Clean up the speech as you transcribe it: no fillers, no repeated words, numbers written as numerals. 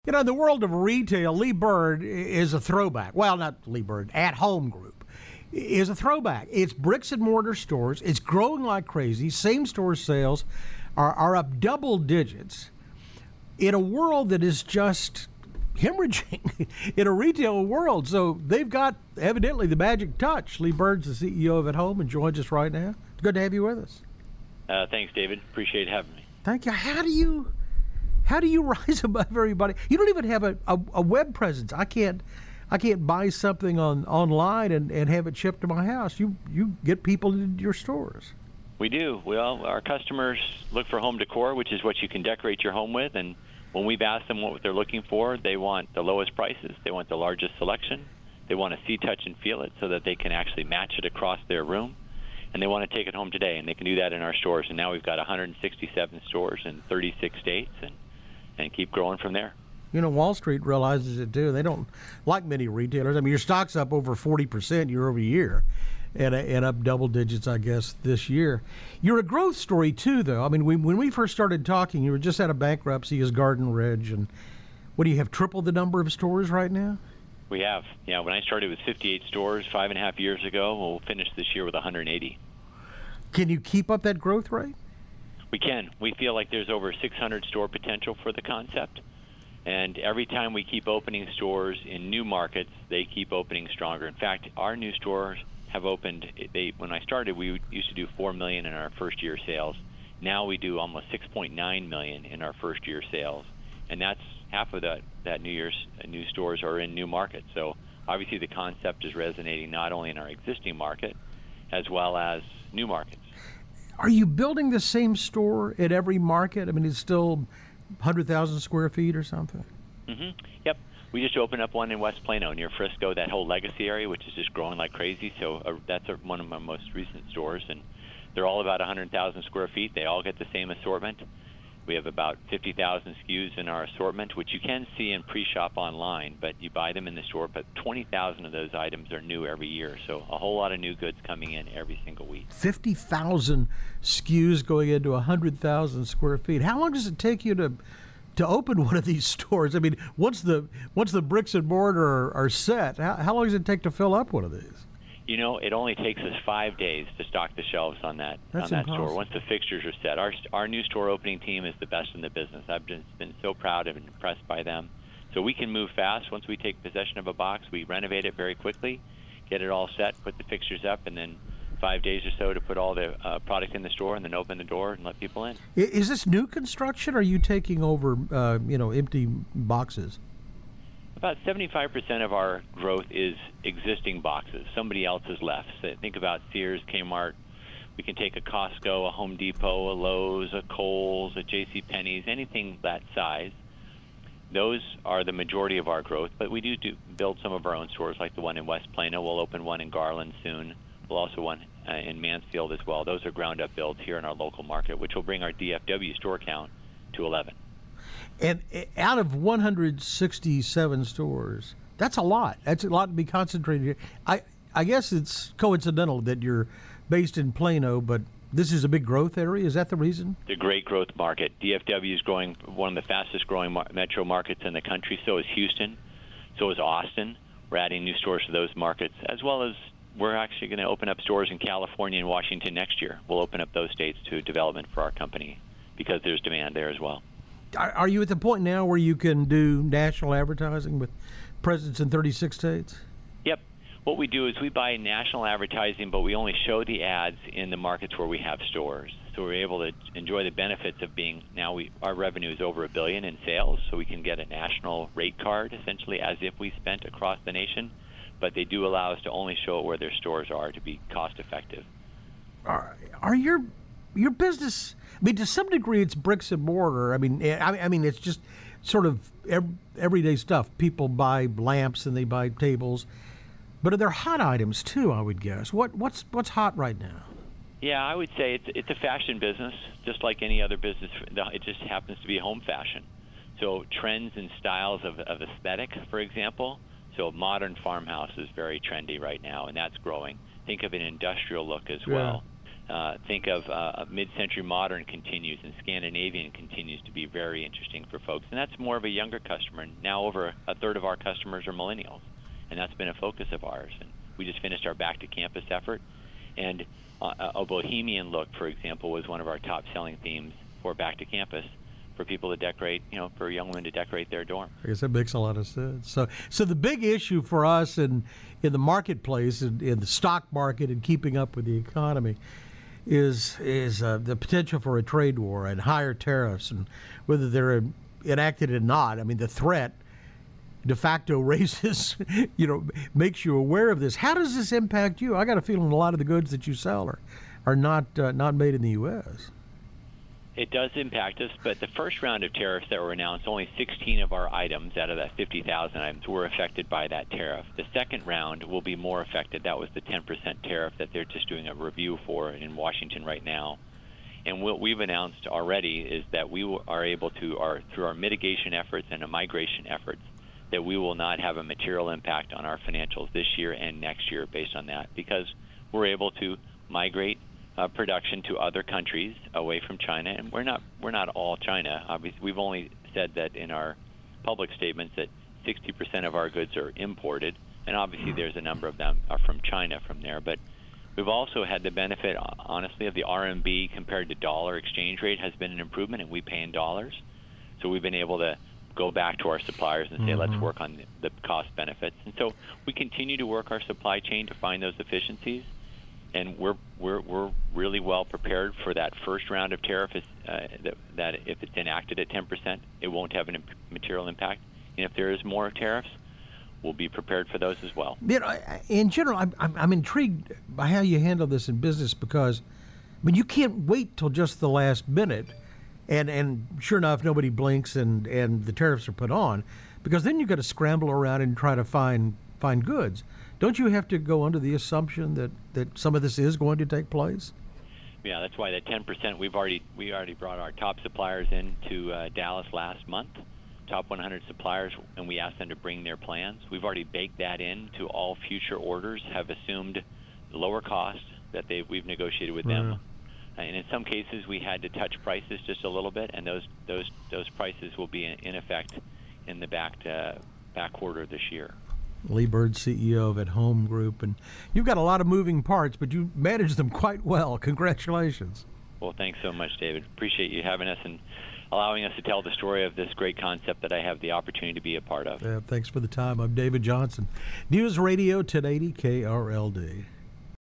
You know, in the world of retail, Lee Bird is a throwback. Well, not Lee Bird, At Home Group is a throwback. It's bricks and mortar stores. It's growing like crazy. Same store sales are up double digits in a world that is just hemorrhaging in a retail world. So they've got evidently the magic touch. Lee Bird's the CEO of At Home and joins us right now. It's good to have you with us. Thanks, David. Appreciate having me. Thank you. How do you rise above everybody? You don't even have a web presence. I can't buy something online and have it shipped to my house. You get people into your stores. We do. Well, our customers look for home decor, which is what you can decorate your home with. And when we've asked them what they're looking for, they want the lowest prices. They want the largest selection. They want to see, touch, and feel it so that they can actually match it across their room. And they want to take it home today, and they can do that in our stores. And now we've got 167 stores in 36 states and keep growing from there. You know, Wall Street realizes it too. They don't like many retailers. I mean, your stock's up over 40% year over year and up double digits, I guess, this year. You're a growth story too, though. I mean, when we first started talking, you were just out of bankruptcy as Garden Ridge. And what do you have, triple the number of stores right now? We have. Yeah, when I started with 58 stores 5.5 years ago, we'll finish this year with 180. Can you keep up that growth rate? We can. We feel like there's over 600 store potential for the concept. And every time we keep opening stores in new markets, they keep opening stronger. In fact, our new stores have opened. When I started, we used to do $4 million in our first year sales. Now we do almost $6.9 million in our first year sales, and that's half of that new stores are in new markets. So obviously the concept is resonating not only in our existing market as well as new markets. Are you building the same store at every market? I mean, it's still 100,000 square feet or something? Mm-hmm. Yep. We just opened up one in West Plano near Frisco, that whole legacy area, which is just growing like crazy. So that's one of my most recent stores, and they're all about 100,000 square feet. They all get the same assortment. We have about 50,000 SKUs in our assortment, which you can see and pre-shop online, but you buy them in the store. But 20,000 of those items are new every year, so a whole lot of new goods coming in every single week. 50,000 SKUs going into 100,000 square feet. How long does it take you to open one of these stores? I mean, once the bricks and mortar are set, how long does it take to fill up one of these? You know, it only takes us 5 days to stock the shelves on that store once the fixtures are set. Our new store opening team is the best in the business. I've just been so proud and impressed by them. So we can move fast. Once we take possession of a box, we renovate it very quickly, get it all set, put the fixtures up, and then 5 days or so to put all the product in the store and then open the door and let people in. Is this new construction, or are you taking over empty boxes? About 75% of our growth is existing boxes. Somebody else has left. So think about Sears, Kmart. We can take a Costco, a Home Depot, a Lowe's, a Kohl's, a JCPenney's, anything that size. Those are the majority of our growth, but we do build some of our own stores, like the one in West Plano. We'll open one in Garland soon. We'll also one in Mansfield as well. Those are ground-up builds here in our local market, which will bring our DFW store count to 11. And out of 167 stores, that's a lot. That's a lot to be concentrated here. I guess it's coincidental that you're based in Plano, but this is a big growth area. Is that the reason? It's a great growth market. DFW is growing, one of the fastest growing metro markets in the country. So is Houston. So is Austin. We're adding new stores to those markets, as well as we're actually going to open up stores in California and Washington next year. We'll open up those states to development for our company because there's demand there as well. Are you at the point now where you can do national advertising with presence in 36 states? Yep. What we do is we buy national advertising, but we only show the ads in the markets where we have stores. So we're able to enjoy the benefits of being, our revenue is over $1 billion in sales, so we can get a national rate card, essentially, as if we spent across the nation. But they do allow us to only show it where their stores are to be cost effective. Are your business, I mean, to some degree it's bricks and mortar. I mean it's just sort of everyday stuff. People buy lamps and they buy tables, but are there hot items too, I would guess? What's hot right now? Yeah, I would say it's a fashion business, just like any other business. It just happens to be home fashion. So trends and styles of aesthetic, for example. So modern farmhouse is very trendy right now, and that's growing. Think of an industrial look as well. Think of mid-century modern continues, and Scandinavian continues to be very interesting for folks. And that's more of a younger customer. Now over a third of our customers are millennials, and that's been a focus of ours. And we just finished our Back to Campus effort, and a bohemian look, for example, was one of our top-selling themes for Back to Campus, for people to decorate, for young women to decorate their dorm. I guess that makes a lot of sense. So the big issue for us in the marketplace, in the stock market, and keeping up with the economy, is the potential for a trade war and higher tariffs, and whether they're enacted or not. I mean, the threat de facto raises, makes you aware of this. How does this impact you? I got a feeling a lot of the goods that you sell are not made in the U.S. It does impact us, but the first round of tariffs that were announced, only 16 of our items out of that 50,000 items were affected by that tariff. The second round will be more affected. That was the 10% tariff that they're just doing a review for in Washington right now. And what we've announced already is that we are able to, through our mitigation efforts and our migration efforts, that we will not have a material impact on our financials this year and next year based on that, because we're able to migrate production to other countries away from China, and we're not all China. Obviously, we've only said that in our public statements that 60% of our goods are imported, and obviously there's a number of them are from China from there. But we've also had the benefit, honestly, of the RMB compared to dollar exchange rate has been an improvement, and we pay in dollars. So we've been able to go back to our suppliers and say, let's work on the cost benefits. And so we continue to work our supply chain to find those efficiencies. And we're really well prepared for that first round of tariff. That if it's enacted at 10%, it won't have a material impact. And if there is more tariffs, we'll be prepared for those as well. In general, I'm intrigued by how you handle this in business, because you can't wait till just the last minute, and sure enough, nobody blinks and the tariffs are put on, because then you've got to scramble around and try to find goods. Don't you have to go under the assumption that some of this is going to take place? Yeah, that's why that 10%, we already brought our top suppliers into Dallas last month, top 100 suppliers, and we asked them to bring their plans. We've already baked that into all future orders, have assumed lower cost that we've negotiated with them. And in some cases, we had to touch prices just a little bit, and those prices will be in effect in the back quarter this year. Lee Bird, CEO of At Home Group, and you've got a lot of moving parts, but you manage them quite well. Congratulations. Well, thanks so much, David. Appreciate you having us and allowing us to tell the story of this great concept that I have the opportunity to be a part of. Thanks for the time. I'm David Johnson, News Radio 1080 KRLD.